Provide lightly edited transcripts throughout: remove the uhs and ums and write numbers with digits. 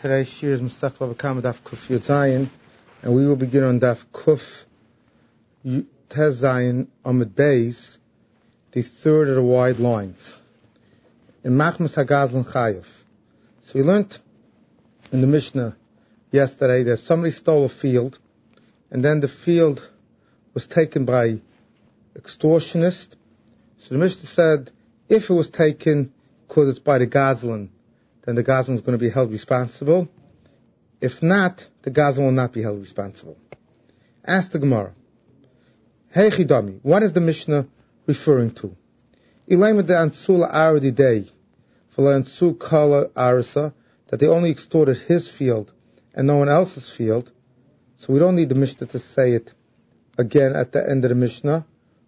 Today's shir is Masechet Bava Kama Daf Kuf Yud Zayin, and we will begin on Daf Kuf Tez Zayin Amud Beis, the third of the wide lines. In Machmas Hagazlan Chayev. So we learned in the Mishnah yesterday that somebody stole a field, and then the field was taken by extortionist. So the Mishnah said, if it was taken because it's by the Gazlan, then the Gazlan is going to be held responsible. If not, the Gazlan will not be held responsible. Ask the Gemara, Hey Chidami, what is the Mishnah referring to? That they only extorted his field and no one else's field. So we don't need the Mishnah to say it again at the end of the Mishnah.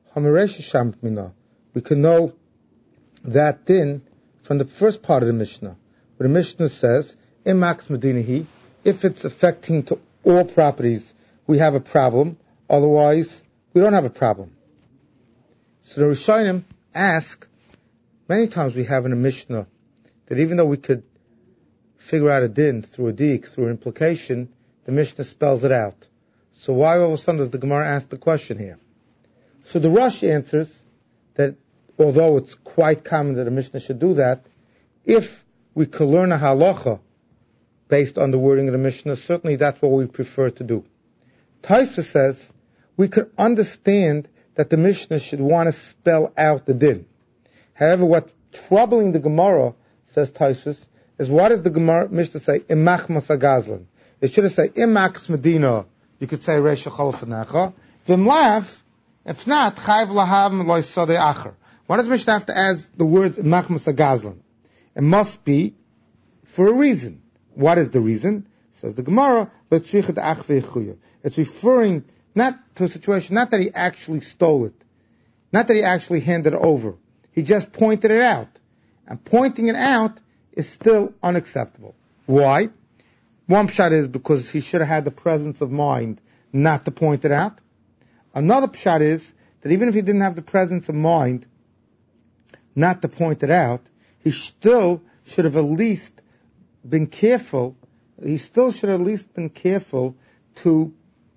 We can know that din from the first part of the Mishnah, where the Mishnah says, if it's affecting to all properties, we have a problem. Otherwise, we don't have a problem. So the Rishonim ask, many times we have in a Mishnah that even though we could figure out a din through a dik, through an implication, the Mishnah spells it out. So why all of a sudden does the Gemara ask the question here? So the Rush answers that although it's quite common that a Mishnah should do that, if we could learn a halacha based on the wording of the Mishnah, certainly that's what we prefer to do. Taisa says we could understand that the Mishnah should want to spell out the din. However, what's troubling the Gemara, says Taisa, is what does the Gemara Mishnah say? Imach masagazlan. It should have said Imach Medina. You could say Reisha Chalafanacha. V'mlav, if not, Chayv Lahav Loy Sodei Acher. Why does Mishnah have to add the words Imach masagazlan? It must be for a reason. What is the reason? Says the Gemara, it's referring not to a situation, not that he actually stole it, not that he actually handed it over. He just pointed it out. And pointing it out is still unacceptable. Why? One pshat is because he should have had the presence of mind not to point it out. Another pshat is that even if he didn't have the presence of mind not to point it out, he still should have at least been careful. He still should have at least been careful to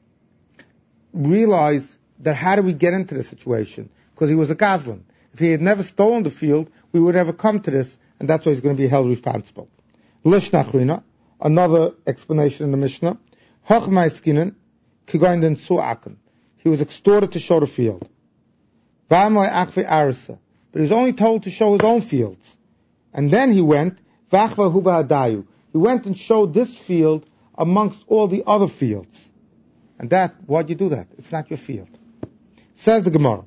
realize that how do we get into this situation? Because he was a Gazlan. If he had never stolen the field, we would never come to this, and that's why he's going to be held responsible. Lishnachrina, another explanation in the Mishnah. He was extorted to show the field. But he was only told to show his own fields. And then he went, he went and showed this field amongst all the other fields. And why'd you do that? It's not your field. Says the Gemara,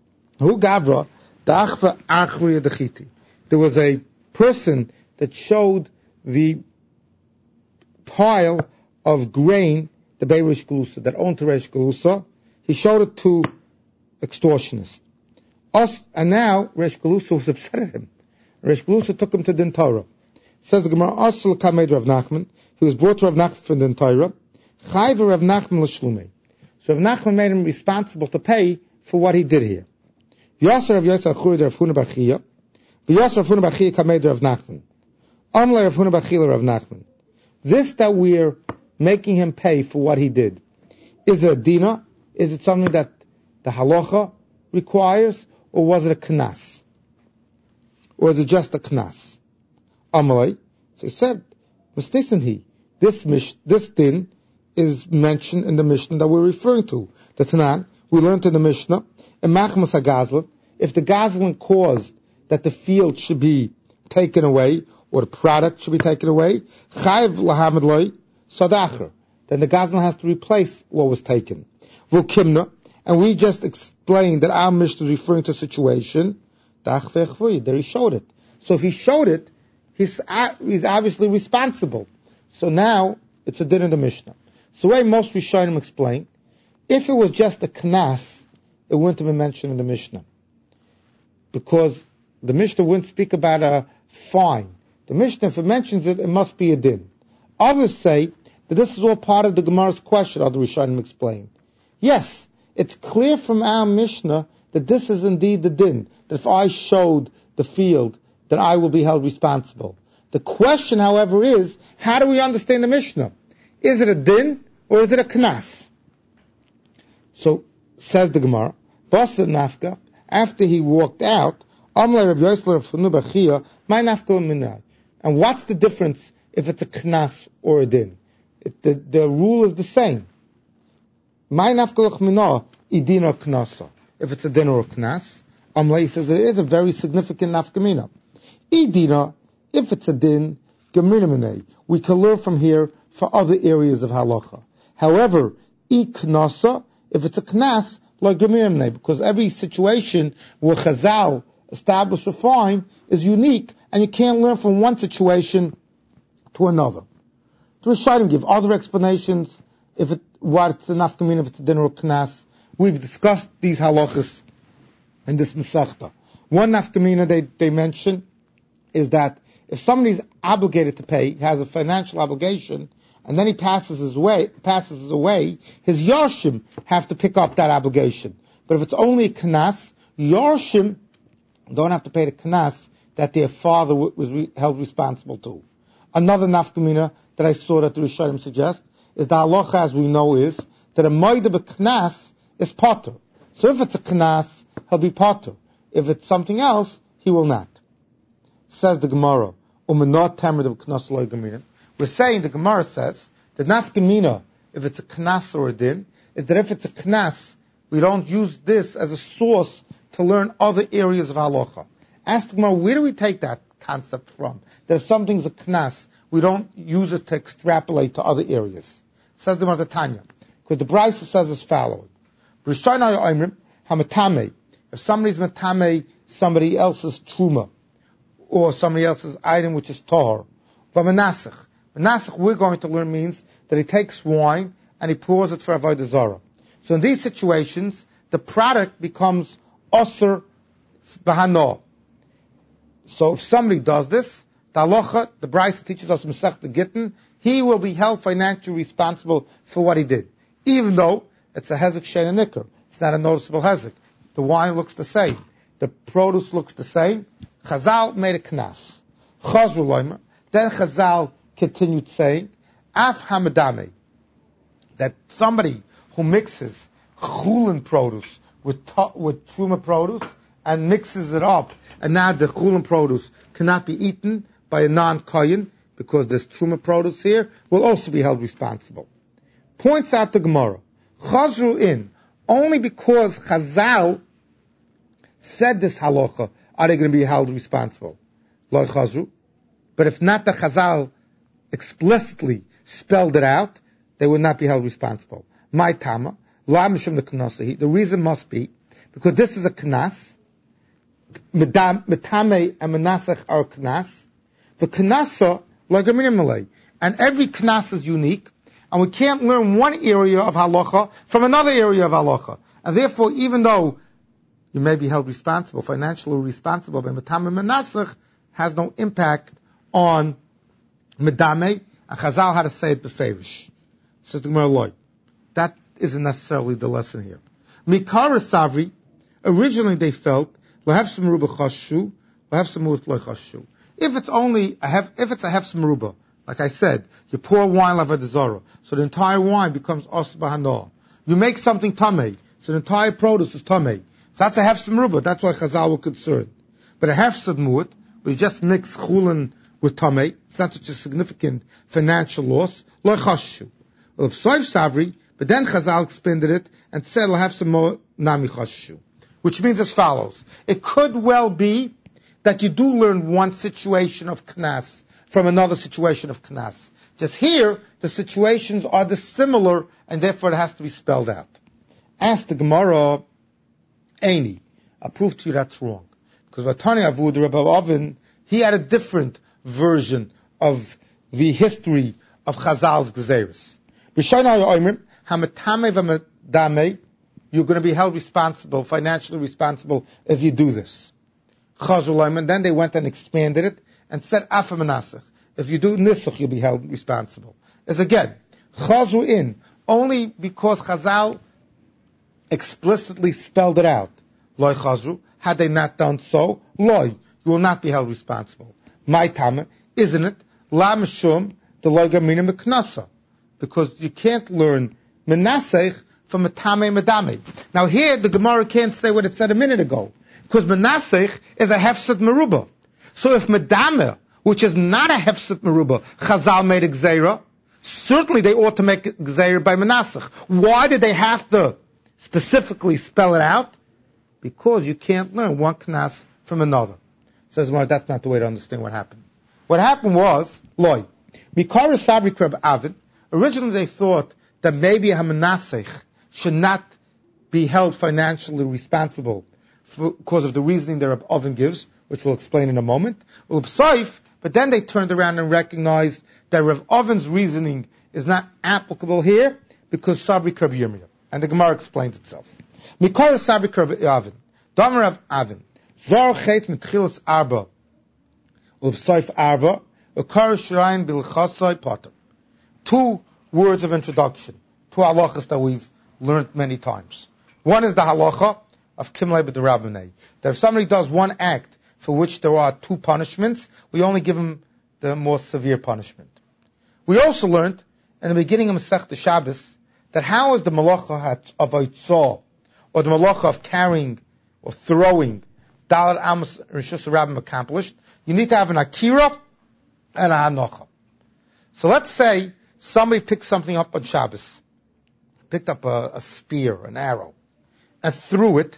there was a person that showed the pile of grain, the Bei Rish Galusa, that owned to Rish Galusa. He showed it to extortionists. And now Rish Galusa was upset at him. Rish Galusa took him to Din Torah. Says the Gemara, Asl Kamed Rav Nachman. He was brought to Rav Nachman from Din Torah. Chayva Rav Nachman l'shlume. So Rav Nachman made him responsible to pay for what he did here. Yasser Rav Yosef Achuri Rav Huna Bachia. V'Yasser Rav Huna Bachia Kamed Rav Nachman. Amle Rav Huna Bachia Rav Nachman. This that we're making him pay for what he did, is it a dina? Is it something that the halacha requires, or was it a knas? Or is it just a knas? Amalei. So he said, this din is mentioned in the Mishnah that we're referring to. The Tanan, we learned in the Mishnah, if the Gazlan caused that the field should be taken away, or the product should be taken away, then the Gazlan has to replace what was taken. And we just explained that our Mishnah is referring to a situation, there he showed it. So if he showed it, he's obviously responsible. So now, it's a din in the Mishnah. So the way most Rishonim explain, if it was just a knas, it wouldn't have been mentioned in the Mishnah. Because the Mishnah wouldn't speak about a fine. The Mishnah, if it mentions it, it must be a din. Others say that this is all part of the Gemara's question, other Rishonim explain. Yes, it's clear from our Mishnah that this is indeed the din. That if I showed the field, that I will be held responsible. The question, however, is, how do we understand the Mishnah? Is it a din or is it a knas? So, says the Gemara, Basa Nafka, after he walked out, Amle Rabbi Yosef Funu Bachia, my Nafka Minai. And what's the difference if it's a knas or a din? The rule is the same. My Nafka Minah, idina knasa. If it's a din or a knas, Amle says there is a very significant nafkamina. Idina, if it's a din, gemina, we can learn from here for other areas of halacha. However, knasa, if it's a knas, like gemina, because every situation where Chazal established a fine is unique, and you can't learn from one situation to another. The Rishonim give other explanations what's a nafkamina, if it's a din or a knas. We've discussed these halachas in this Masechta. One nafkamina they mention is that if somebody's obligated to pay, has a financial obligation, and then he passes away, his Yarshim have to pick up that obligation. But if it's only a knas, Yarshim don't have to pay the knas that their father was held responsible to. Another nafkamina that I saw that the Rishonim suggest is the halacha, as we know, is that a moed of a knas is potter. So if it's a knas, he'll be potter. If it's something else, he will not. Says the Gemara, Umenot Tamrid of Knas Lo Gemina. We're saying, the Gemara says, the nafkamina, if it's a knas or a din, is that if it's a knas, we don't use this as a source to learn other areas of halacha. Ask the Gemara, where do we take that concept from? That if something's a knas, we don't use it to extrapolate to other areas. Says the Gemara Tanya, because the Brisa says as follows: Rishonai Oimrim Hamatame. If somebody's matame somebody else's truma, or somebody else's item which is tahor, v'menasach. Menasach, we're going to learn, means that he takes wine and he pours it for avodah zarah. So in these situations, the product becomes osir b'hano. So if somebody does this, the halacha, the Brisa teaches us Masechta Gittin, he will be held financially responsible for what he did, even though it's a hezek shein and nikkur. It's not a noticeable hezek. The wine looks the same. The produce looks the same. Chazal made a knas. Chazru loimer. Then Chazal continued saying, Af hamadame, that somebody who mixes chulin produce with truma produce and mixes it up, and now the chulin produce cannot be eaten by a non-kohen, because there's truma produce here, will also be held responsible. Points out the Gemara, Chazru in, only because Chazal said this halacha, are they going to be held responsible? Lo Chazru. But if not, the Chazal explicitly spelled it out, they would not be held responsible. My tama, la mishum the knasahi. The reason must be because this is a knas. Metame and menasach are knas. The knasa like a minimalay, and every knas is unique, and we can't learn one area of halacha from another area of halacha. And therefore, even though you may be held responsible, financially responsible by metame and menasach, has no impact on medame, and Chazal had to say it beferish. Says the Gemara Loi. That isn't necessarily the lesson here. Mikara Savri, originally they felt, Lahef Samruba Chashu, Lahef Samut Lo Chashu. If it's only if it's a Hef Samruba, like I said, you pour wine Lavad Zara, so the entire wine becomes Os Bahanoah. You make something Tameh, so the entire produce is Tameh. So that's a Hef Samruba, that's why Chazal were concerned. But a Hef Samut, where you just mix Chulin with Tameh, it's not such a significant financial loss, Lo Chashu. Well, Psoiv Savri, but then Chazal expanded it and said, "I'll have some more nami chashu," which means as follows: it could well be that you do learn one situation of knas from another situation of knas. Just here, the situations are dissimilar, and therefore it has to be spelled out. Ask the Gemara, Eini. I'll prove to you that's wrong, because Vatani Avud, the Rebbe Oven, he had a different version of the history of Chazal's Gezeris. You're going to be held responsible, financially responsible, if you do this. And then they went and expanded it and said, if you do nisach, you'll be held responsible. As again, chazru in, only because Chazal explicitly spelled it out. Loy chazru, had they not done so, loy, you will not be held responsible. My tama, isn't it? La mishum the loiga mina meknasa, because you can't learn menasech from a tamei medamei. Now here the Gemara can't say what it said a minute ago, because menasech is a hefset meruba. So if medameh, which is not a hefset meruba, Chazal made a gzeira, certainly they ought to make a gzeira by menasech. Why did they have to specifically spell it out? Because you can't learn one knas from another. Says Gemara, that's not the way to understand what happened. What happened was, loy, Mikara Sabri Kreb Avid, originally they thought that maybe a menasech should not be held financially responsible because of the reasoning that Reb Oven gives, which we'll explain in a moment. But then they turned around and recognized that Reb Oven's reasoning is not applicable here because Sabri Kreb Yirmiyah. And the Gemara explains itself. Mikara Sabri Kreb Avid, Damer Rav Avin, Zor Chet Mitchilas Arba, Ubsaif Arba, Ukar Shrain Bilchasai Potter. 2 words of introduction, 2 halachas that we've learned many times. One is the halacha of Kimlei B'Derabbanei, that if somebody does one act for which there are 2 punishments, we only give him the more severe punishment. We also learned in the beginning of Masechta Shabbos that how is the malacha of Eitzah, or the malacha of carrying or throwing Dalet Amos Rishus Rabbim accomplished? You need to have an akira and a hanocha. So let's say somebody picked something up on Shabbos, picked up a spear, an arrow, and threw it.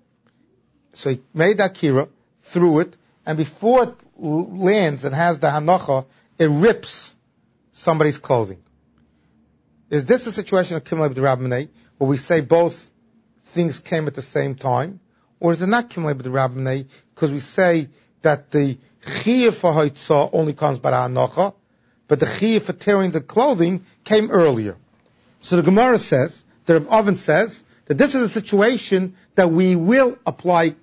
So he made the akira, threw it, and before it lands and has the hanocha, it rips somebody's clothing. Is this a situation of Kimlei B'Derabbanei, where we say both things came at the same time? Or is it not Kimlei B'Derabbanei, because we say that the chiyuv for Haitzah only comes by the hanocha, but the chiyuv for tearing the clothing came earlier? So the Gemara says, the Rav Oven says, that this is a situation that we will apply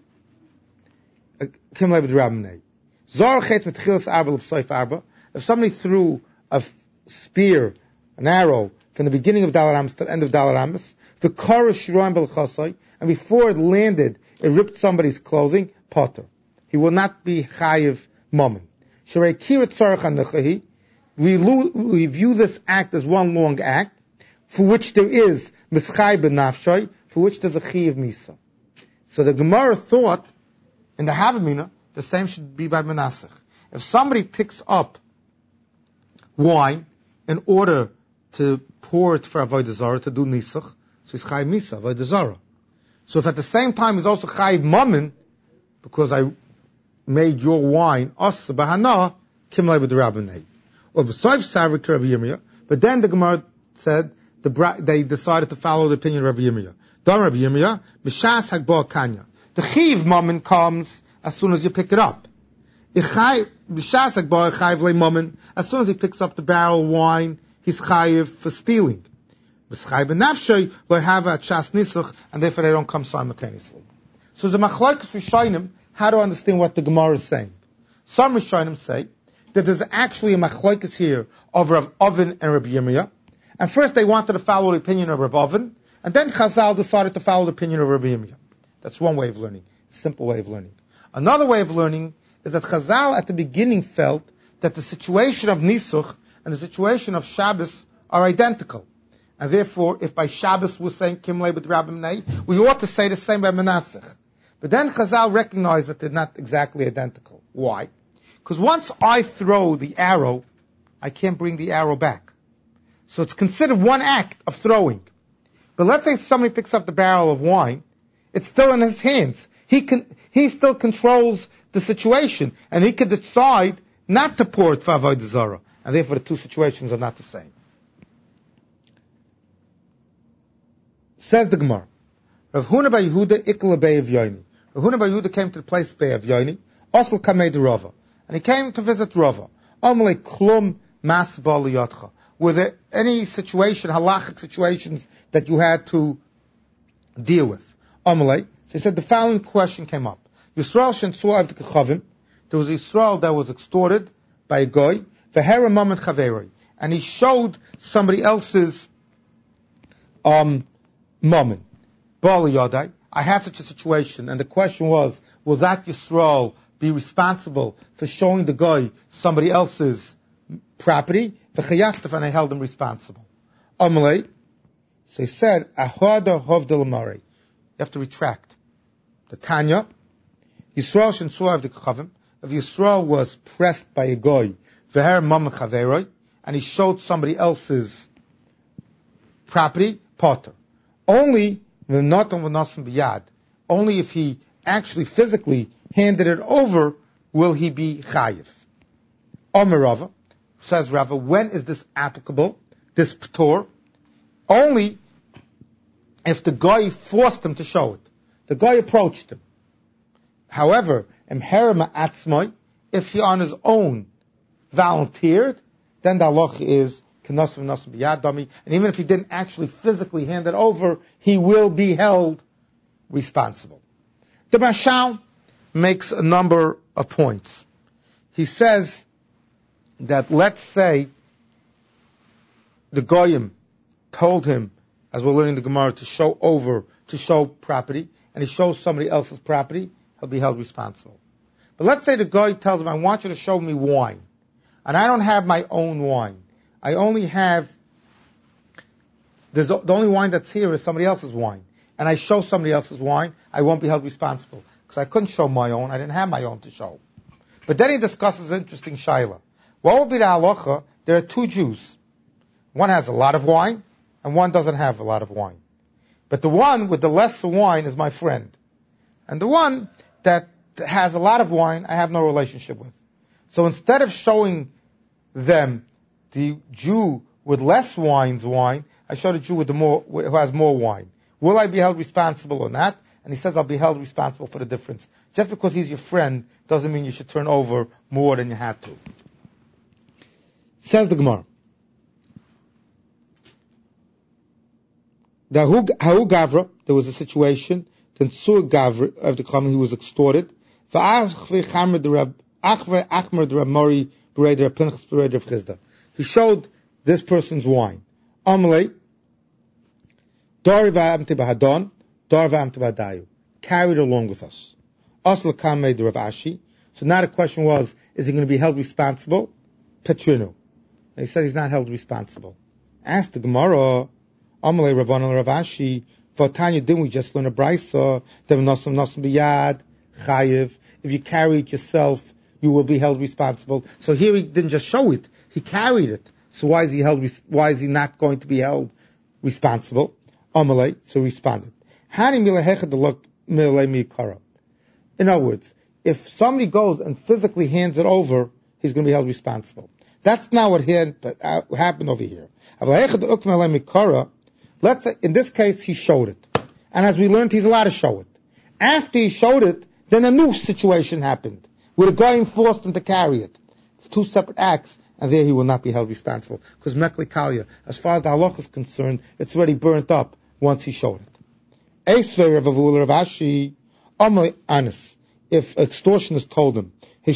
Kimlei B'Derabbanei. Zor chet mitchilas arba l'psoif arba. If somebody threw a spear, an arrow, from the beginning of Dalet Amos to the end of Dalet Amos, the karish shroim belchasai, and before it landed, it ripped somebody's clothing, potter. He will not be chayiv mammon. Sharei kirat tzarech hanechahi. We view this act as one long act, for which there is mischai benafshay, for which there's a chiyiv misa. So the Gemara thought, in the Havamina, the same should be by menasech. If somebody picks up wine in order to pour it for avodah zarah, to do nisach, so he's chayiv misa, avodah zarah. So if at the same time he's also chayiv mammon, because I made your wine, asa bahana, kimlei b'derabbanei. Or besides Sabri Kreb Yirmiyah, but then the Gemara said they decided to follow the opinion of Rabbi Yirmiyah. Don Rabbi Yirmiyah, b'shas hagba kanya. The chiv mammon comes as soon as you pick it up. B'shas hagba chayiv le mammon. As soon as he picks up the barrel of wine, he's chayiv for stealing. B'schai b'nafshay lo have a chas nisach, and therefore they don't come simultaneously. So the machlokes Rishonim, how to understand what the Gemara is saying. Some Rishonim say that there's actually a machlokes here of Rav Oven and Rabbi Yirmiyah. And first they wanted to follow the opinion of Rav Oven, and then Chazal decided to follow the opinion of Rabbi Yirmiyah. That's one way of learning, a simple way of learning. Another way of learning is that Chazal at the beginning felt that the situation of Nisuch and the situation of Shabbos are identical. And therefore, if by Shabbos we're saying Kimlei B'Derabbanei, we ought to say the same by Menasech. But then Chazal recognized that they're not exactly identical. Why? Because once I throw the arrow, I can't bring the arrow back. So it's considered one act of throwing. But let's say somebody picks up the barrel of wine, it's still in his hands. He still controls the situation, and he can decide not to pour it for avodah zarah. And therefore the two situations are not the same. Says the Gemara, Rav Huna bar Yehuda ikla bei Avyoini. Rav Huna bar Yehuda came to the place bei Avyoini, Osel kamei de Rava, and he came to visit Rava. Amalei klum mas ba liyotcha. Were there any situation, halachic situations that you had to deal with? Amalei. So he said the following question came up. Yisrael shentzua avd kechavim. There was Yisrael that was extorted by a goy. V'hera moment chaveroi, and he showed somebody else's moment. Bali yadai. I had such a situation, and the question was, will that Yisrael be responsible for showing the guy somebody else's property, and I held him responsible. Amalei, so he said, Ahada Hovdel Amari. You have to retract. The Tanya, Yisrael Shen Suav the Kachavim, if Yisrael was pressed by a guy, Veher Mam Chaveroi, and he showed somebody else's property, Potter. Only if he actually physically handed it over, will he be chayiv. Omer Rava, says Rava, when is this applicable, this p'tor? Only if the guy forced him to show it. The guy approached him. However, if he on his own volunteered, then the halacha is and even if he didn't actually physically hand it over, he will be held responsible. The Mashal makes a number of points. He says that, let's say the Goyim told him, as we're learning the Gemara, to show property, and he shows somebody else's property, he'll be held responsible. But let's say the guy tells him, I want you to show me wine, and I don't have my own wine. I only have, the only wine that's here is somebody else's wine. And I show somebody else's wine, I won't be held responsible. Because I couldn't show my own, I didn't have my own to show. But then he discusses an interesting shaila. What would be the halacha? There are two Jews. One has a lot of wine, and one doesn't have a lot of wine. But the one with the lesser wine is my friend. And the one that has a lot of wine, I have no relationship with. So instead of showing them the Jew with less wine, I show the Jew with who has more wine. Will I be held responsible or not? And he says I'll be held responsible for the difference. Just because he's your friend doesn't mean you should turn over more than you had to. Says the Gemara. The Hahu Gavra, there was a situation, then Sur Gavra of the Kachavim, he was extorted. He showed this person's wine. Amalei, carried along with us. Asla Kamei the Rav Ashi. So now the question was, is he going to be held responsible? Petrinu. And he said he's not held responsible. Asked the Gemara, Amalei Rabban Rav Ashi, Vatanya, didn't we just learn a brisa? Chayiv. If you carry it yourself, you will be held responsible. So here he didn't just show it, he carried it. So why is he not going to be held responsible? Amalei, so he responded. In other words, if somebody goes and physically hands it over, he's going to be held responsible. That's not what happened over here. Let's say, in this case, he showed it. And as we learned, he's allowed to show it. After he showed it, then a new situation happened, where the guy forced him to carry it. It's two separate acts, and there he will not be held responsible. Because Mekli Kalya, as far as the halach is concerned, it's already burnt up once he showed it. If extortionist told him,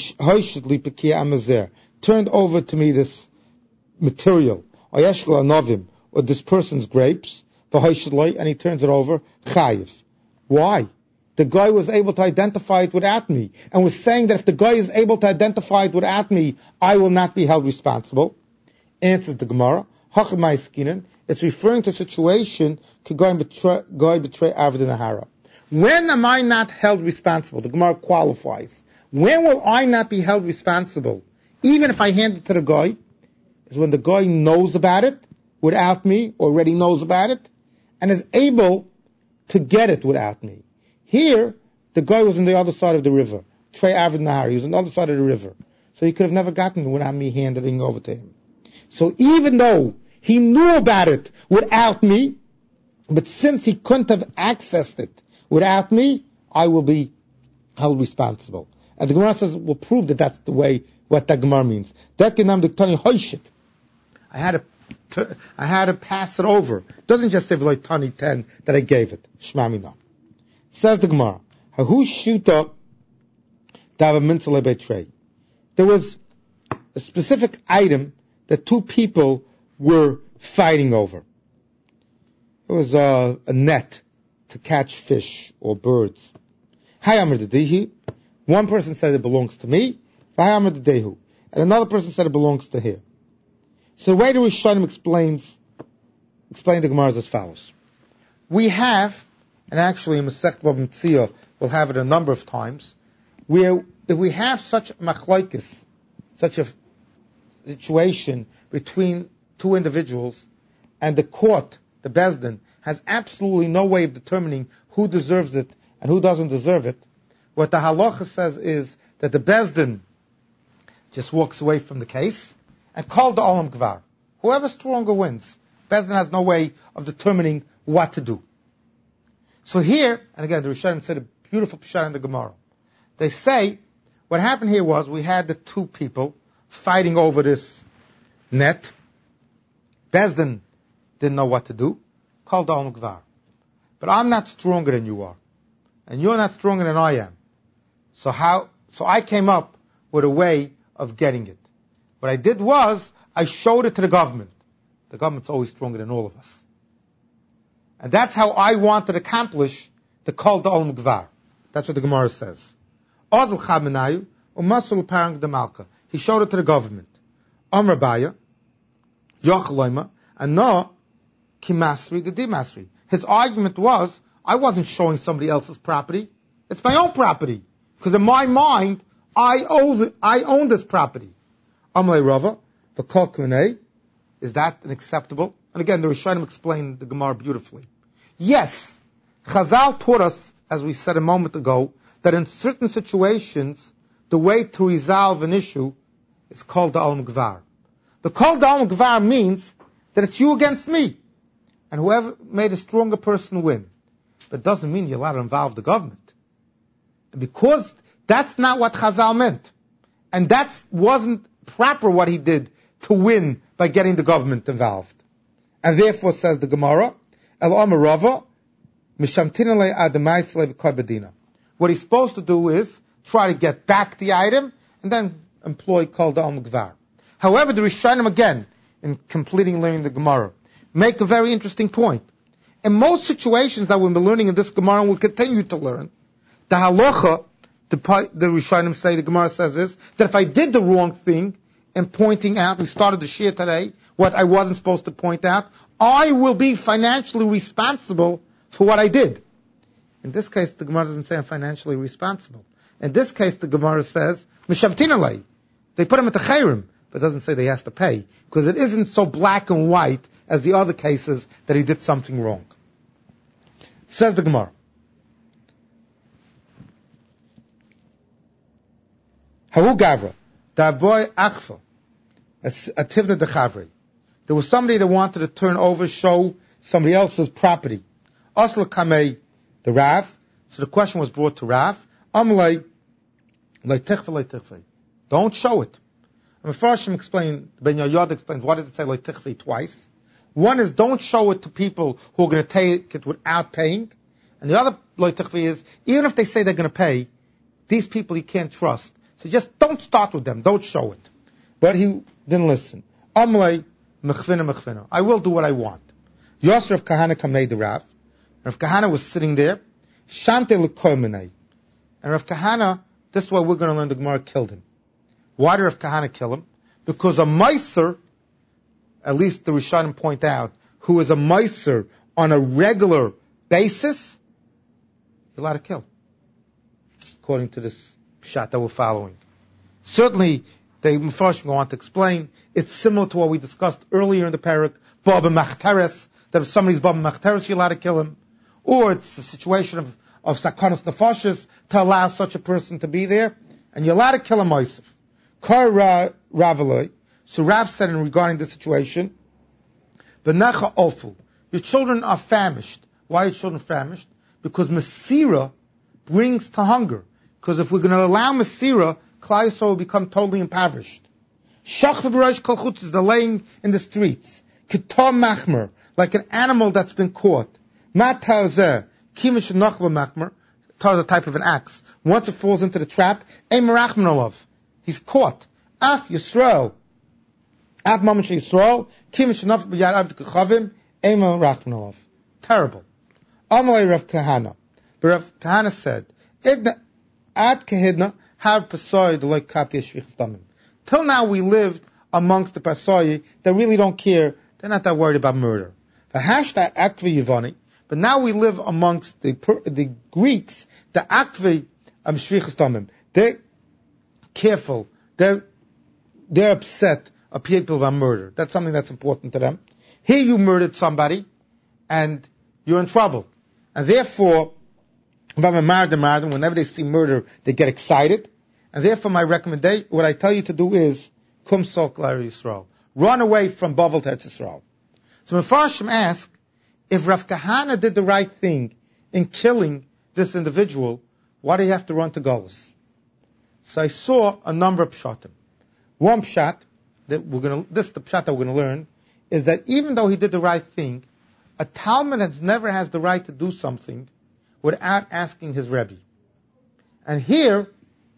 turned over to me this material, or this person's grapes, and he turns it over, chayiv. Why? The guy was able to identify it without me, and was saying that if the guy is able to identify it without me, I will not be held responsible. Answers the Gemara, it's referring to a situation, guy betray Aved Nahara. When am I not held responsible? The Gemara qualifies. When will I not be held responsible? Even if I hand it to the guy, is when the guy knows about it without me, already knows about it, and is able to get it without me. Here, the guy was on the other side of the river. Trey Aved Nahar, he was on the other side of the river. So he could have never gotten it without me handing over to him. So even though he knew about it without me, but since he couldn't have accessed it without me, I will be held responsible. And the Gemara says, we'll prove that that's the way, what that Gemara means. I had to pass it over. It doesn't just say V'loi Tani 10 that I gave it. Shema Mina. Says the Gemara, Hahu Shuta Dava Mintzale Betray. There was a specific item that two people were fighting over. It was a net to catch fish or birds. One person said it belongs to me, and another person said it belongs to him. So the way the Rishonim explain the Gemara is as follows. We have, and actually in Masechet Bava Metzia, we'll have it a number of times, where if we have such machlokes, such a situation between two individuals, and the court, the Beis Din, has absolutely no way of determining who deserves it and who doesn't deserve it, what the halacha says is that the Beis Din just walks away from the case and called the Olam Gvar. Whoever stronger wins. Beis Din has no way of determining what to do. So here, and again, the Rishonim said a beautiful pshat in the Gemara. They say, what happened here was we had the two people fighting over this net. Beis Din didn't know what to do. Called the Olam Gvar. But I'm not stronger than you are. And you're not stronger than I am. So I came up with a way of getting it. What I did was, I showed it to the government. The government's always stronger than all of us. And that's how I wanted to accomplish the Kol Da'olam Gvar. That's what the Gemara says. Ozil Chabenayu, Umasul Parang de Malka. He showed it to the government. Amr Baya, Yochaloima, and no Kimasri, the Dimasri. His argument was, I wasn't showing somebody else's property. It's my own property. Because in my mind, I own this property. Amalei Rava, the Kol Kunei, is that acceptable? And again, the Rishonim explained the Gemara beautifully. Yes, Chazal taught us, as we said a moment ago, that in certain situations, the way to resolve an issue is called the Olam Gvar. The Kol Da'olam Gvar means that it's you against me. And whoever made a stronger person win. But it doesn't mean you're allowed to involve the government. Because that's not what Chazal meant. And that wasn't proper what he did to win by getting the government involved. And therefore, says the Gemara, what he's supposed to do is try to get back the item and then employ Kol Da'olam Gvar. However, the Rishonim, again, in completing learning the Gemara, make a very interesting point. In most situations that we've been learning in this Gemara and we'll continue to learn, the halacha, the Rishonim say, the Gemara says is, that if I did the wrong thing in pointing out, we started the shir today, what I wasn't supposed to point out, I will be financially responsible for what I did. In this case, the Gemara doesn't say I'm financially responsible. In this case, the Gemara says, Mishamtinalei. They put him at the chayrim, but it doesn't say they has to pay, because it isn't so black and white as the other cases that he did something wrong. Says the Gemara. Haru Gavra, da boy Achfa, a Tivna de Chavri. There was somebody that wanted to turn over, show somebody else's property. Asla Kamei, the Rav. So the question was brought to Rav. Amalei, leichfei. Don't show it. And Mefarshim explained, Ben Yoyad explains, why does it say leichfei twice? One is, don't show it to people who are going to take it without paying. And the other leichfei is, even if they say they're going to pay, these people you can't trust. So just don't start with them. Don't show it. But he didn't listen. Amalei, mechvina. I will do what I want. Yosef Kahana kamei the Rav. And Rav Kahana was sitting there. Shante l'komenei. And Rav Kahana, this is why we're going to learn the Gemara, killed him. Why did Rav Kahana kill him? Because a meiser, at least the Rishonim point out, who is a meiser on a regular basis, you're allowed to kill. According to this pshat that we're following. Certainly, the Mefarshim go on to explain, it's similar to what we discussed earlier in the parak, Baba Machteres, that if somebody's Baba Machteres, you're allowed to kill him. Or it's a situation of Sakanos Nefashis to allow such a person to be there, and you're allowed to kill a Moisef. Kar Ravaloi. So Rav said in regarding the situation, Benacha Olfu, your children are famished. Why are your children famished? Because Masira brings to hunger. Because if we're going to allow Masira, Klal Yisrael will become totally impoverished. Shach v'b'rosh kol chutz is the laying in the streets. Kitom machmer, like an animal that's been caught. Mat ta'ozeh, kimish nochva machmer, tar is a type of an axe. Once it falls into the trap, ein merachman olav. He's caught. Af Yisrael, af mamash Yisrael, kimish nochva b'yad av t'kachavim, ein merachman olav. Terrible. Amalei Rav Kahana. But Rav Kahana said, Ad kehidna har pasoy de like kati shvichas damim. Till now we lived amongst the pasoy that really don't care. They're not that worried about murder. V'hashta akvi yivani. But now we live amongst the Greeks, the akvi shvichas damim. They're careful. They're upset of people about murder. That's something that's important to them. Here you murdered somebody, and you're in trouble. And therefore, whenever they see murder, they get excited. And therefore, my recommendation, what I tell you to do is, kum sok l'Eretz Yisrael. Run away from Bavel to Eretz Yisrael. So Mefarshim ask, if Rav Kahana did the right thing in killing this individual, why do you have to run to Golus? So I saw a number of pshatim. One pshat, the pshat that we're going to learn, is that even though he did the right thing, a Talmud never has the right to do something without asking his Rebbe. And here,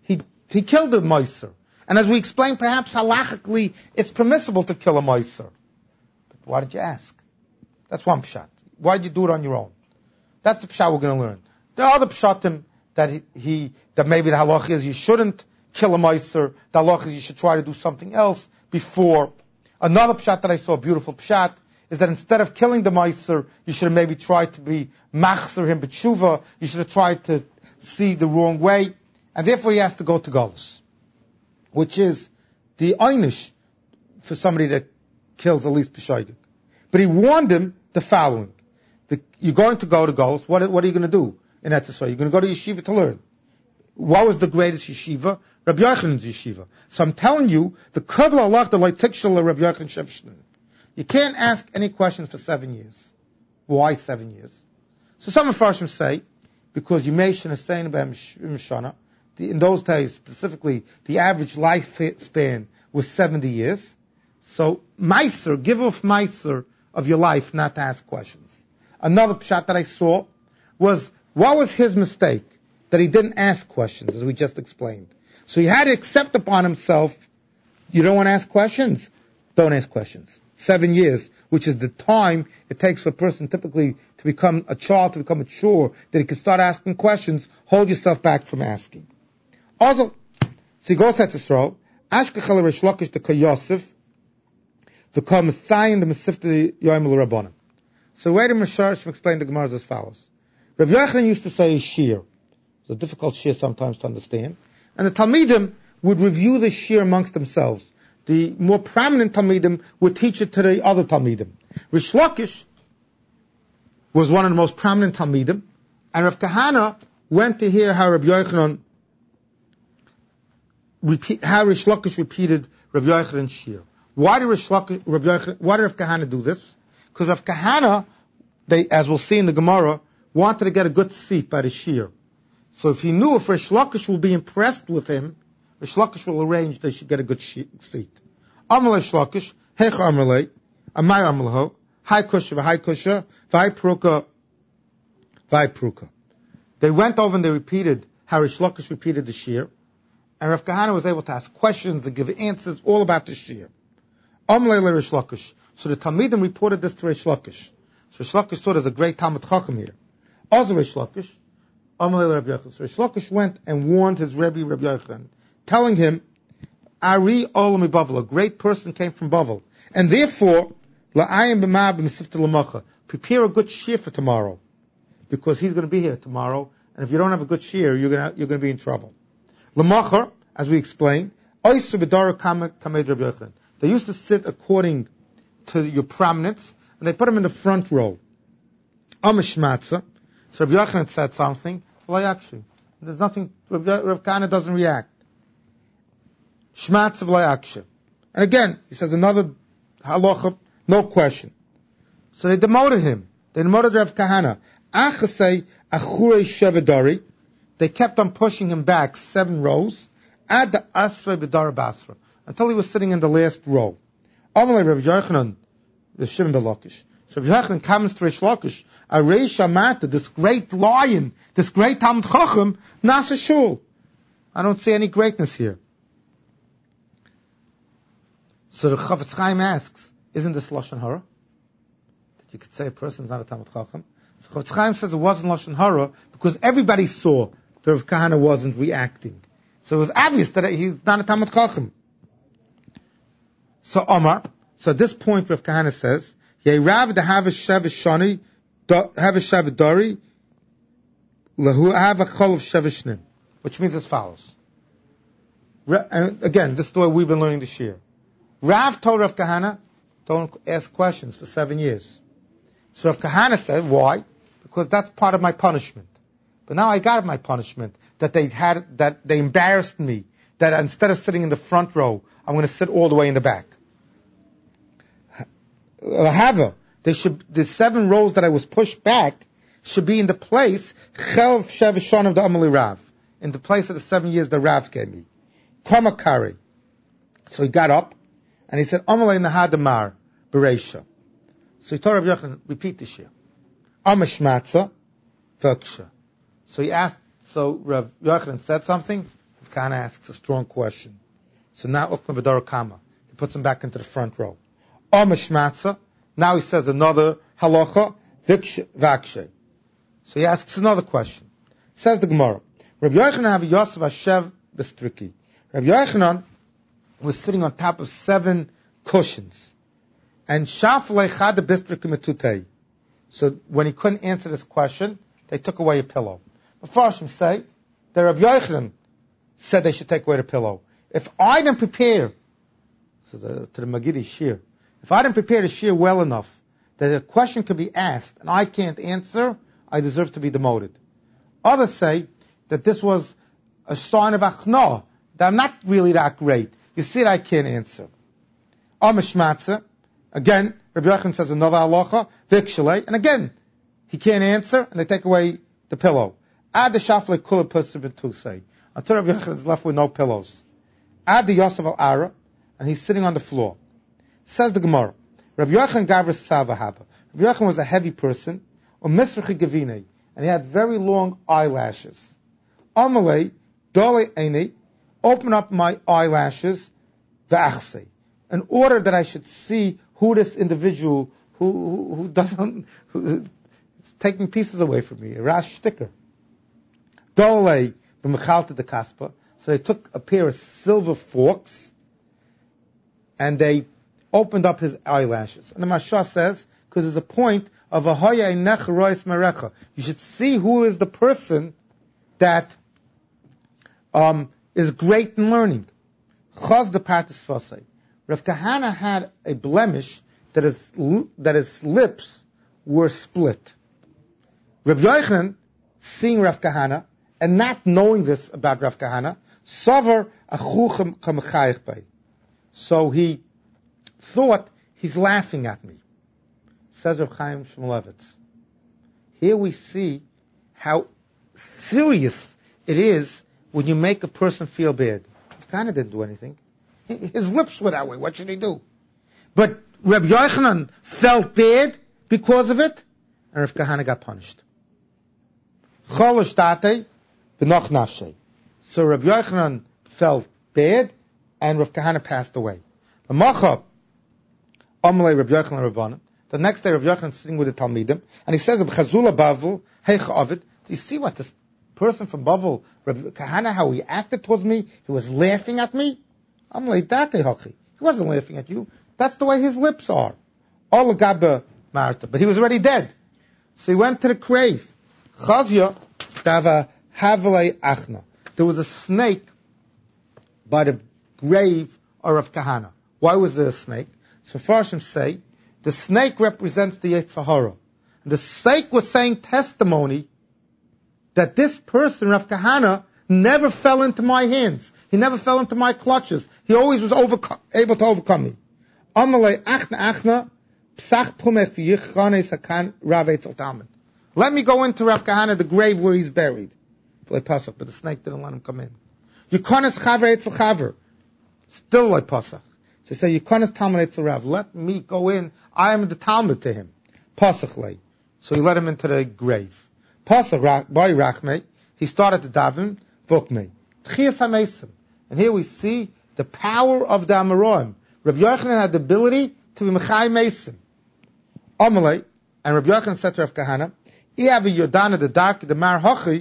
he killed a Meiser. And as we explained, perhaps halachically, it's permissible to kill a Meiser. But why did you ask? That's one pshat. Why did you do it on your own? That's the pshat we're going to learn. There are other pshatim that that maybe the halach is you shouldn't kill a Meiser. The halach is you should try to do something else before. Another pshat that I saw, a beautiful pshat, is that instead of killing the Meiser, you should have maybe tried to be machzer him b'tshuva. You should have tried to see the wrong way. And therefore he has to go to Golus, which is the einish for somebody that kills at least b'shaydik. But he warned him the following. You're going to go to Golus. What are you going to do in Eretz Yisrael? You're going to go to yeshiva to learn. What was the greatest yeshiva? Rabbi Yochanan's yeshiva. So I'm telling you, the Kabbalah Allah, the Leitikshel Rabbi Yochanan Shevshnin. You can't ask any questions for 7 years. Why 7 years? So some Mefarshim say, because Yemei is saying about Mishana, in those days specifically, the average lifespan was 70 years. So Meiser, give off Meiser of your life not to ask questions. Another pshat that I saw was, what was his mistake? That he didn't ask questions, as we just explained. So he had to accept upon himself, you don't want to ask questions? Don't ask questions. 7 years, which is the time it takes for a person typically to become a child, to become mature, that he can start asking questions. Hold yourself back from asking. Also, so he goes to Yisrael, Ashkechel Rish Lakish the Yosef, the Messiah, the Mesifta Yoim L'Rabbanim. So the way the Mefarshim explained the Gemara is as follows. Rabbi Yochanan used to say a shir. It's a difficult shir sometimes to understand. And the Talmidim would review the shir amongst themselves. The more prominent Talmidim would teach it to the other Talmidim. Rish Lakish was one of the most prominent Talmidim, and Rav Kahana went to hear how Rabbi Yochanan how Rish Lakish repeated Rabbi Yochanan's shir. Why did Rav Kahana do this? Because Rav Kahana, as we'll see in the Gemara, wanted to get a good seat by the shir. So if he knew if Rish Lakish will be impressed with him, Rish Lakish will arrange they should get a good seat. Amalei Rish Lakish, Hecha Amalei, Amai Amalho, Hai Kusha, Vai Pruka. They went over and they repeated how Rish Lakish repeated the shir, and Rav Kahana was able to ask questions and give answers all about the shir. Amalei Rish Lakish. So the Talmidim reported this to Rish Lakish. So Rish Lakish saw there's a great Talmud Chacham here. Also Rish Lakish, Amalei Rabbi Yochanan. So Rish Lakish went and warned his Rebbe Rabbi Yochanan, telling him, Ari Olam Bavel, a great person came from Bavel, and therefore, La'ayim b'ma'ab b'mesifta l'macha, prepare a good shir for tomorrow, because he's going to be here tomorrow, and if you don't have a good shir, you're going to be in trouble. L'macha, as we explained, Oysu b'dara kamed Rabbi Yochanan. They used to sit according to your prominence, and they put him in the front row. Amishmatza. So Rabbi Yochanan said something, there's nothing, Rav Kahana doesn't react. Shmatz v'layaksha. And again, he says another halacha, no question. So they demoted him. They demoted Rav Kahana. Achasei achure shevedari. They kept on pushing him back 7 rows. Ad the asra b'dara basra. Until he was sitting in the last row. Amalei Rabbi Yochanan, the Shimon ben Lakish. So Rabbi Yochanan comes to Rish Lakish. Arei Shamata, this great lion, this great Talmud Chacham, Nasa Shul. I don't see any greatness here. So the Chavetz Chaim asks, isn't this Lashon Hara? That you could say a person's not a Talmud Chacham? So Chavetz Chaim says it wasn't Lashon Hara because everybody saw the Rav Kahana wasn't reacting. So it was obvious that he's not a Talmid Chacham. So Omar, so at this point Rav Kahana says, Yei Rav de have a Shani, have a Shavidori, Lahu have a Chol of Shavishnim, which means as follows. And again, this is the way we've been learning this year. Rav told Rav Kahana, don't ask questions for 7 years. So Rav Kahana said, why? Because that's part of my punishment. But now I got my punishment, that they embarrassed me, that instead of sitting in the front row, I'm going to sit all the way in the back. However, the 7 rows that I was pushed back should be in the place, Chelv Shevishon of the Amali Rav, in the place of the 7 years the Rav gave me. Kamakari. So he got up, and he said, Amalei Nahadamar, Bereisha. So he told Rav Yochanan, repeat this year. Amashmatza, Velksha. So he asked, so Rav Yochanan said something, Rav Kahana asks a strong question. So now Ukma B'dor Kama. He puts him back into the front row. Amashmatza. Now he says another halacha, Vakshe. So he asks another question. Says the Gemara, Rav Yochanan have Yosef Hashev Bestriki. Rav Yochanan was sitting on top of 7 cushions. And Shafalei Chad Bestriki Metutei. So when he couldn't answer this question, they took away a pillow. The Farshim say that Rav Yochanan said they should take away the pillow. If I didn't prepare, to the Magidi Shir, if I didn't prepare the Shir well enough that a question could be asked and I can't answer, I deserve to be demoted. Others say that this was a sign of achna, that I'm not really that great. You see that I can't answer. Amashmatza, again, Rabbi Yochanan says another halacha, Vikshalei, and again, he can't answer, and they take away the pillow. Ad the shafle kula pusibintusei. Until Rabbi Yochanan is left with no pillows. Ad the Yosef al-Ara, and he's sitting on the floor. Says the Gemara, Rabbi Yochanan gavras savahaba. Rabbi Yochanan was a heavy person, misrachi gavine, and he had very long eyelashes. Amalei, dole eini, open up my eyelashes, v'achse, in order that I should see who this individual who is taking pieces away from me, a rash sticker. Dole b'mechalta de kaspa. So they took a pair of silver forks and they opened up his eyelashes. And the Mashah says, because there's a point of a hoya nech rois marecha. You should see who is the person that is great in learning. Chaz the partis fasei. Rav Kahana had a blemish that his lips were split. Rav Yochanan, seeing Rav Kahana and not knowing this about Rav Kahana, savar achuchem kamachayich bei. So he thought he's laughing at me. Says Rav Chaim Shmulevitz. Here we see how serious it is when you make a person feel bad. Rav Kahana didn't do anything. His lips were that way. What should he do? But Rav Yochanan felt bad because of it, and Rav Kahana got punished. Cholosh tate v'noch nafshei. So Rav Yochanan felt bad, and Rav Kahana passed away. The Macha Amalei Rav Yochanan Rabbanan. The next day, Rav Yochanan is sitting with the Talmidim, and he says, "Chazula Bavel, heicha Ovid." Do you see what this person from Bavel, Rav Kahana, how he acted towards me? He was laughing at me. Amalei Dakei Hachi. He wasn't laughing at you. That's the way his lips are. All Gabba Marta, but he was already dead. So he went to the grave. Chazia Dava Havelei Achna. There was a snake by the grave of Rav Kahana. Why was there a snake? So Farshim say the snake represents the Yetzer Hara. And the snake was saying testimony that this person, Rav Kahana, never fell into my hands. He never fell into my clutches. He always was able to overcome me. Amalei achna achna, psach pumeh fiyichane sakan Rav Eitzel Talmud. Let me go into Rav Kahana, the grave where he's buried. But the snake didn't let him come in. Yukonis chaver Eitzel chaver. Still like Pasach. So he said, Yukonis Talmud Eitzel Rav. Let me go in. I am the Talmud to him. Pasach lay. So he let him into the grave. Pasach by Rachmei. He started to daven. Vokmei. Tchias HaMesim. And here we see the power of the Amoraim. Rabbi Yochanan had the ability to be Mechai Mesim. Amalei, and Rabbi Yochanan said to Rav Kahana, I have a Yodana the dark, the Mar Hachi,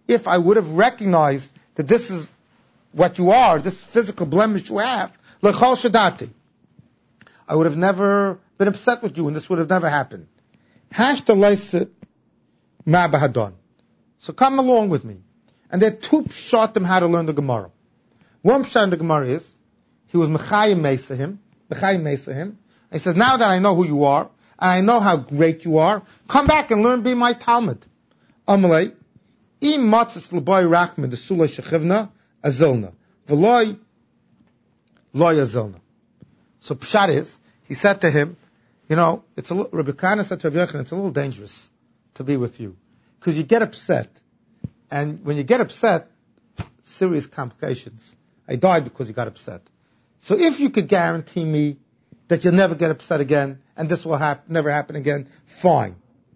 if I would have recognized that this is what you are, this physical blemish you have, l'chol shadati, I would have never been upset with you, and this would have never happened. Hashta leise ma bahadon. So come along with me. And there are two pshatim how to learn the Gemara. One pshat in the Gemara is, he was Mechayim Mesa him. He says, now that I know who you are, and I know how great you are, come back and learn, be my Talmud. Amalei, im matzis l'boy rachmin, the sulay shechivna, azilna. V'loy, loy azilna. So pshat is, he said to him, it's a little, Rabbi Kahana said to Rabbi Yochanan, it's a little dangerous to be with you. Because you get upset. And when you get upset, serious complications. I died because you got upset. So if you could guarantee me that you'll never get upset again, and this will never happen again, fine.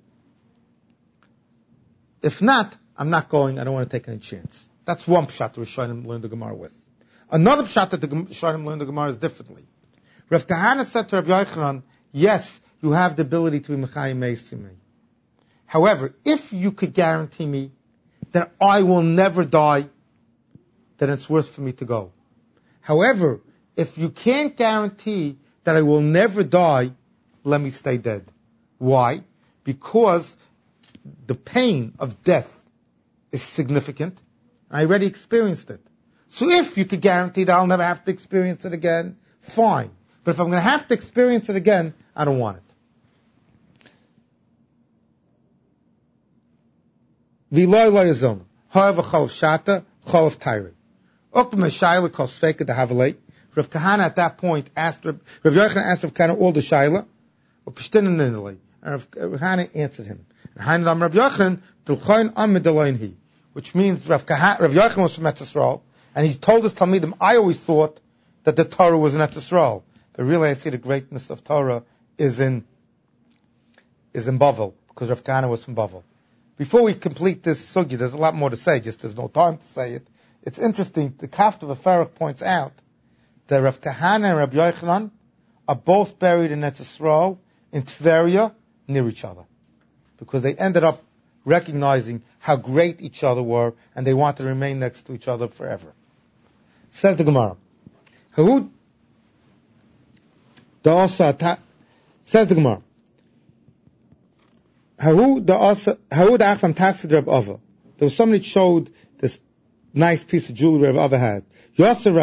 If not, I'm not going, I don't want to take any chance. That's one pshat that Rishonim learned the Gemara with. Another pshat that the Rishonim learned the Gemara is differently. Rav Kahana said to Rabbi Yochanan, yes, you have the ability to be Mechayim Meisimi. However, if you could guarantee me that I will never die, then it's worth for me to go. However, if you can't guarantee that I will never die, let me stay dead. Why? Because the pain of death is significant. I already experienced it. So if you could guarantee that I'll never have to experience it again, fine. But if I'm going to have to experience it again, I don't want it. V'loy loy azon. However, chalav shata, chalav tyree. Ukma shayla kol sfeika de havalei. Rav Kahana at that point asked, Rav Yochanan asked Rav Kahana all the shayla, upishtinan ninilei. And Rav Kahana answered him. And Rav Yochanan, d'lchoin amid aloinhi. Which means Rav Yochanan was from Eretz Yisrael, and he told his Talmidim, I always thought that the Torah was in Eretz Yisrael. But really I see the greatness of Torah is in Bavel, because Rav Kahana was from Bavel. Before we complete this sugya, there's a lot more to say, just there's no time to say it. It's interesting, the Kaft of Afarach points out that Rav Kahana and Rabbi Yochanan are both buried in Eretz Yisrael, in Tveria, near each other. Because they ended up recognizing how great each other were, and they wanted to remain next to each other forever. Says the Gemara. Says the Gemara. There was somebody that showed this nice piece of jewelry Rav Ava had. So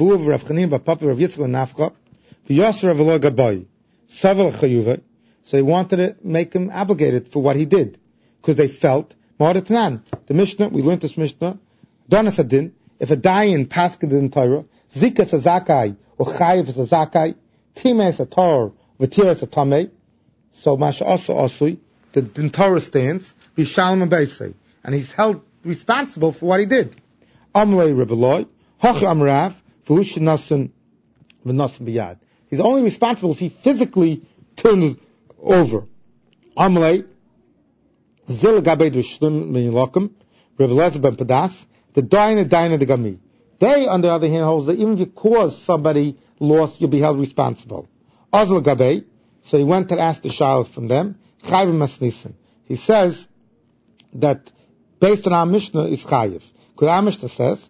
they wanted to make him obligated for what he did, because they felt the Mishnah, we learned this Mishnah, Donas Adin, if a dayan paskin in Torah, zikas a zakai or chayiv is a zakai, tima is a tor, v'tira is a tamei, so masha also asui, the Torah stands, Bishalom Beisei, and he's held responsible for what he did. Amlei Rebeloi, Hoch Amrav, V'hush Nasan V'nasan B'yad. He's only responsible if he physically turns over. Amlei Zil Gabei Dushlim V'yilokim, Rebelez Ben Padas, the Daina the Gami. They, on the other hand, holds that even if you cause somebody loss, you'll be held responsible. Ozl Gabei, so he went and asked the child from them, he says that based on our Mishnah is chayiv. Because our Mishnah says,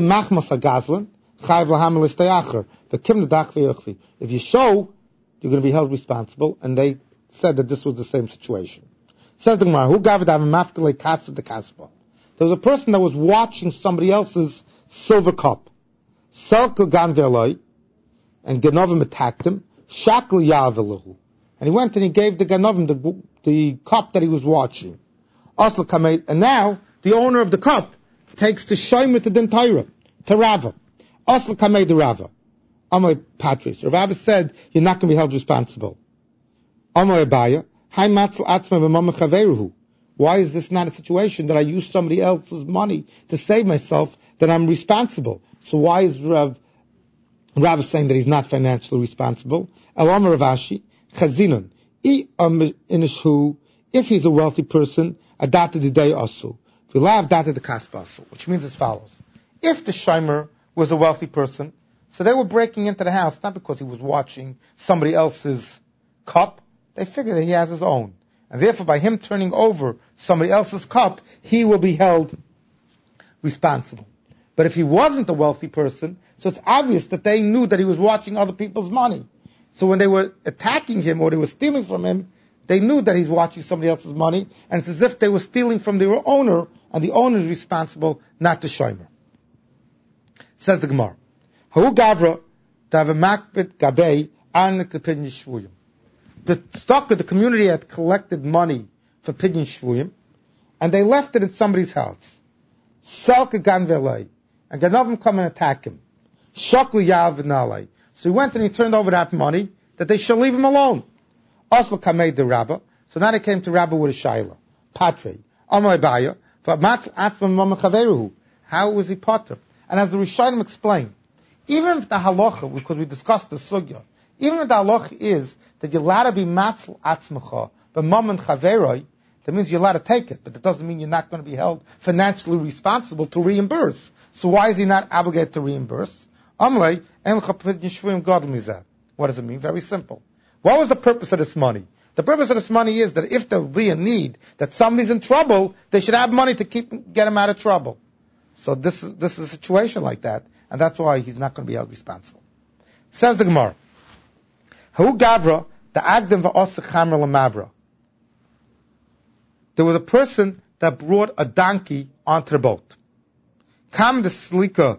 if you show, you're going to be held responsible, and they said that this was the same situation. Says the Gemara, there was a person that was watching somebody else's silver cup. And Genovim attacked him. And he went and he gave the Ganovim the cup that he was watching. And now, the owner of the cup takes the Shomer to Din Torah, to Rava. Asl Kamei the Rava. Amay Patris. Rava said, you're not going to be held responsible. Amay Abaya. Hai Matzl Atzma B'mama Chaveruhu. Why is this not a situation that I use somebody else's money to save myself, that I'm responsible? So why is Rav saying that he's not financially responsible? Elam Ravashi. Chazinon, if he's a wealthy person, adapted the day asu. Vilav adapted the kaspa asu, which means as follows. If the shomer was a wealthy person, so they were breaking into the house, not because he was watching somebody else's cup, they figured that he has his own. And therefore by him turning over somebody else's cup, he will be held responsible. But if he wasn't a wealthy person, so it's obvious that they knew that he was watching other people's money. So when they were attacking him or they were stealing from him, they knew that he's watching somebody else's money, and it's as if they were stealing from their owner, and the owner is responsible, not the shomer. Says the Gemara, Hu gavra makbit gabei an pidyon shvuyim. The stock of the community had collected money for pidyon shvuyim, and they left it in somebody's house. Selka gan velei, and Ganovim come and attack him. Shoklu yav v'nalei. So he went and he turned over that money, that they shall leave him alone. Asla kamei the Rabba. So now they came to Rabba with a shaila. Patre. Amar Baya. How was he potter? And as the Rishonim explained, even if the halacha, because we discussed the sugya, even if the halacha is that you're allowed to be matzl atzmecha, but mom and chaveroi, that means you're allowed to take it, but that doesn't mean you're not going to be held financially responsible to reimburse. So why is he not obligated to reimburse? What does it mean? Very simple. What was the purpose of this money? The purpose of this money is that if there will be a need, that somebody's in trouble, they should have money to get him out of trouble. So this is a situation like that, and that's why he's not going to be held responsible. Says the Gemara, Hu gavra the agdim va'osach chamra lamavra. There was a person that brought a donkey onto the boat. Kam the slika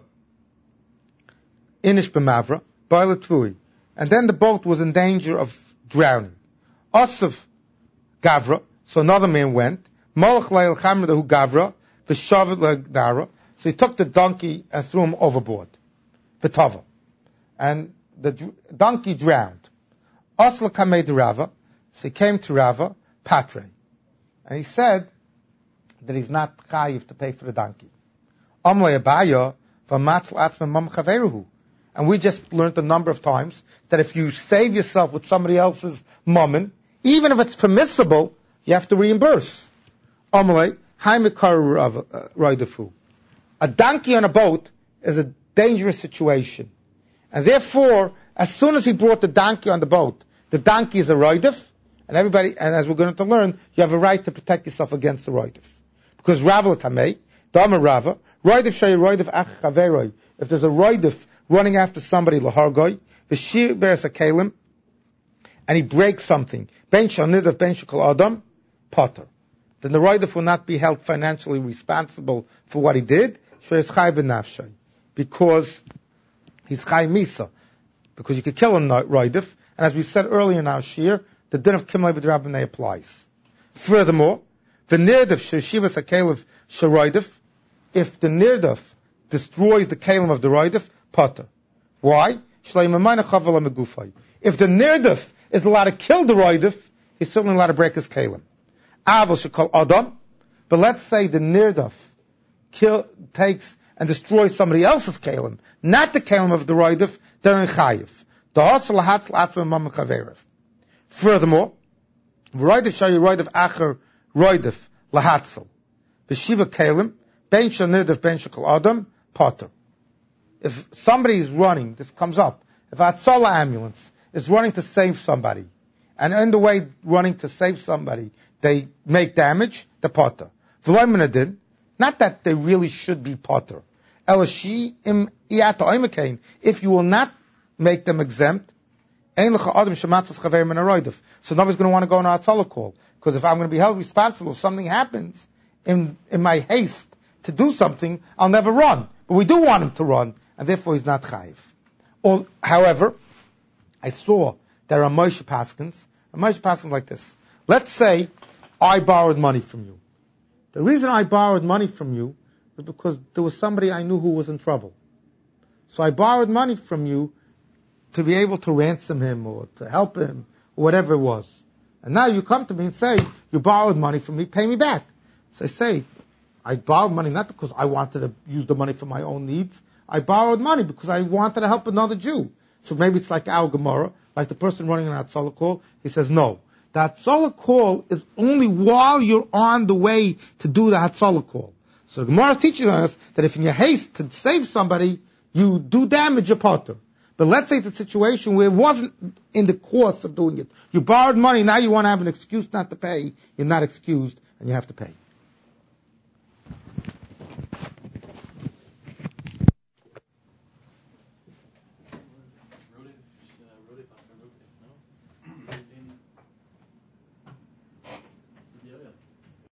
inish b'mavra ba'ila tvui, and then the boat was in danger of drowning. Osif gavra, so another man went. Molach leil chamra hu gavra v'shavet le'dara. So he took the donkey and threw him overboard. V'tava, and the donkey drowned. Osla kamei de Rava, so he came to Rava Patre, and he said that he's not chayiv to pay for the donkey. Amlei Abaya v'matzel atzmei mam chaveruhu. And we just learned a number of times that if you save yourself with somebody else's mammon, even if it's permissible, you have to reimburse. Amalei, haimikaru roidefu. A donkey on a boat is a dangerous situation. And therefore, as soon as he brought the donkey on the boat, the donkey is a roidef, and as we're going to learn, you have a right to protect yourself against the roidef. Because Rava l'tamei, Dama Rava, roidef shay roidef ach chaveroi. If there's a roidef running after somebody, lahargoi, v'shir beres kalim, and he breaks something, ben shanidav ben shekol adam, potter. Then the roidef will not be held financially responsible for what he did, shreis chai b'nafshay, because he's chai misa, because you could kill a roidef, and as we said earlier in our shir, the din of kimlei v'drabbanei applies. Furthermore, the nirdaf sheshivas hakelev sheroidef, if the nirdaf destroys the kalim of the roidef, potter. Why? If the nirdaf is allowed to kill the roidef, he's certainly allowed to break his kalim. Aval should call adam, but let's say the nirdaf takes and destroys somebody else's kalim, not the kalim of the roidef, then chayiv. Furthermore, roidef shayu roidef acher roidef lahatzel. V'shiva kalim ben shal nirdaf ben shal adam potter. If somebody is running, this comes up. If a Hatzalah ambulance is running to save somebody, and in the way running to save somebody, they make damage, the potter. Not that they really should be potter. If you will not make them exempt, so nobody's going to want to go on a Hatzalah call. Because if I'm going to be held responsible, if something happens in my haste to do something, I'll never run. But we do want him to run, and therefore he's not chayiv. However, I saw there are Moshe Paskins like this. Let's say I borrowed money from you. The reason I borrowed money from you is because there was somebody I knew who was in trouble. So I borrowed money from you to be able to ransom him or to help him, or whatever it was. And now you come to me and say, you borrowed money from me, pay me back. So I say, I borrowed money not because I wanted to use the money for my own needs. I borrowed money because I wanted to help another Jew. So maybe it's like our Gemara, like the person running an Hatzalah call. He says, no. The Hatzalah call is only while you're on the way to do the Hatzalah call. So the Gemara is teaching us that if in your haste to save somebody, you do damage, your potter. But let's say it's a situation where it wasn't in the course of doing it. You borrowed money, now you want to have an excuse not to pay. You're not excused, and you have to pay.